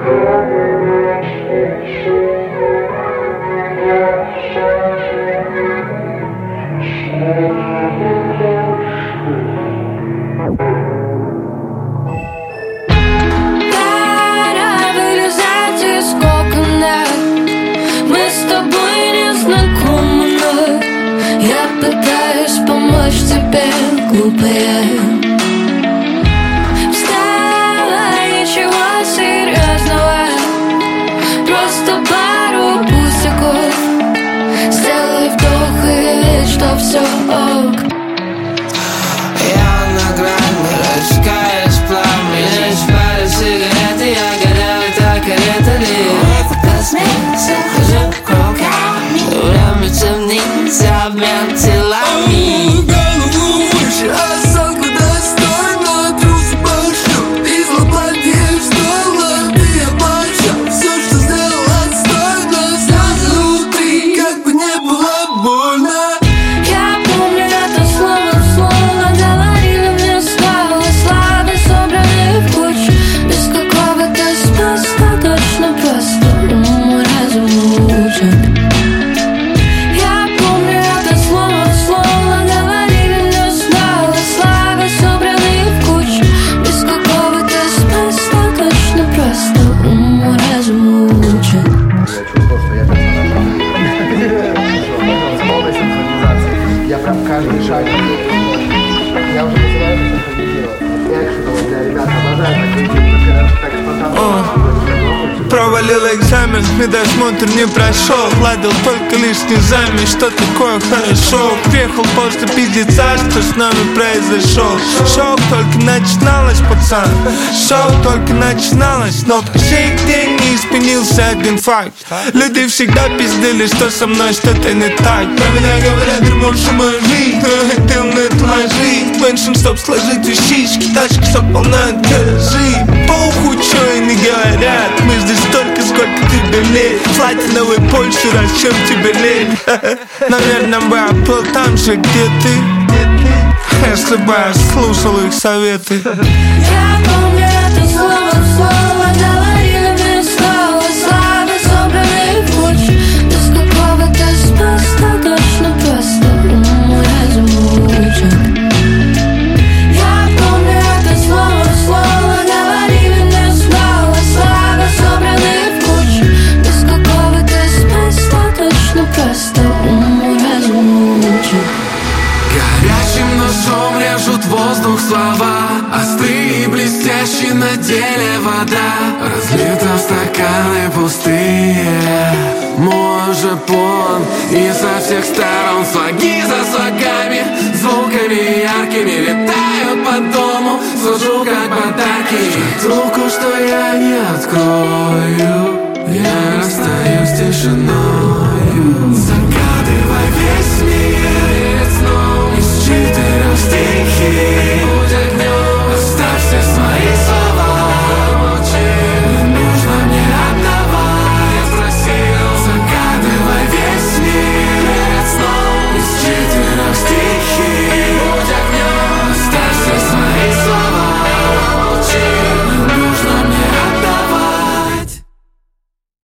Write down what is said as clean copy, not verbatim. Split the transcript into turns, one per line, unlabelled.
Глупая, вставай, ничего серьезного, просто пару пустяков. Сделай вдох и верь, что все ок.
Я на грани, рассекаясь пламенем, спали сигареты, я горел, и так это ли? Это космос, хожу кругами, время темнится, обмен телами.
Осанка достойна, трусы пошлю, из лопатки стоило, ты обольщал, все, что сделал, отстойно, слезы внутри, как бы не было больно.
Я помню это слово в слово, говорили мне слова, славы собраны в кучу, без какого-то смысла, точно просто уму разуму учат. Я помню это слово в слово, говорили мне слова, славы собраны в кучу, без какого-то смысла, точно просто уму разуму учат.
Я прям каждый шаг. Я уже называю это синхронизировать. Экшен для ребят обожаю так спонтанно.
Провалил экзамен, медосмотр не прошел. Ладил только лишний замес, что такое хорошо. Приехал после пиздеца, что с нами произошел. Шоу только начиналось, пацан. Шоу только начиналось, но по сей день не изменился один факт. Люди всегда пиздили, что со мной что-то не так. Про меня говорят, дерьмо, что моя жизнь, но хотел на это моя жизнь. Меньше, чтоб сложить вещички, тачки, чтоб полна гаражи. Похуй, что они говорят, мы здесь столько, сколько тебе лет. Платиновый Польши, раз чем тебе лет. Наверное, бы я был там же, где ты, если бы я слушал их советы.
Я помню это слово в слово, говорили мне слова, славы собраны в кучу, без какого-то смысла, точно просто уму разуму учат. Я помню это слово в слово, говорили мне слова, славы собраны в кучу, без какого-то смысла, точно просто уму разуму учат.
Горячим ножом режут воздух слова, острые и блестящие на деле вода. Разлита в стаканы пустые, мой же план. И со всех сторон слоги за слогами, звуками яркими летают по дому. Служу как подарки, трубку, что я не открою, я расстаюсь с тишиною.